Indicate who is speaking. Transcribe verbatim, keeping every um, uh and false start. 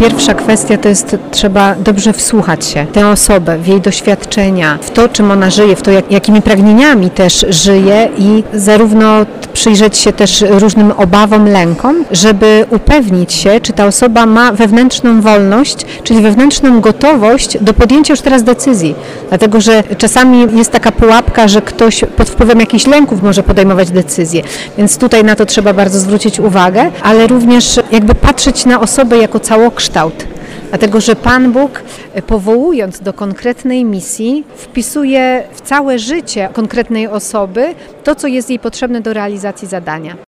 Speaker 1: Pierwsza kwestia to jest, trzeba dobrze wsłuchać się w tę osobę, w jej doświadczenia, w to, czym ona żyje, w to, jak, jakimi pragnieniami też żyje i zarówno przyjrzeć się też różnym obawom, lękom, żeby upewnić się, czy ta osoba ma wewnętrzną wolność, czyli wewnętrzną gotowość do podjęcia już teraz decyzji. Dlatego, że czasami jest taka pułapka, że ktoś pod wpływem jakichś lęków może podejmować decyzje, więc tutaj na to trzeba bardzo zwrócić uwagę, ale również jakby patrzeć na osobę jako całokształt. Dlatego, że Pan Bóg, powołując do konkretnej misji, wpisuje w całe życie konkretnej osoby to, co jest jej potrzebne do realizacji zadania.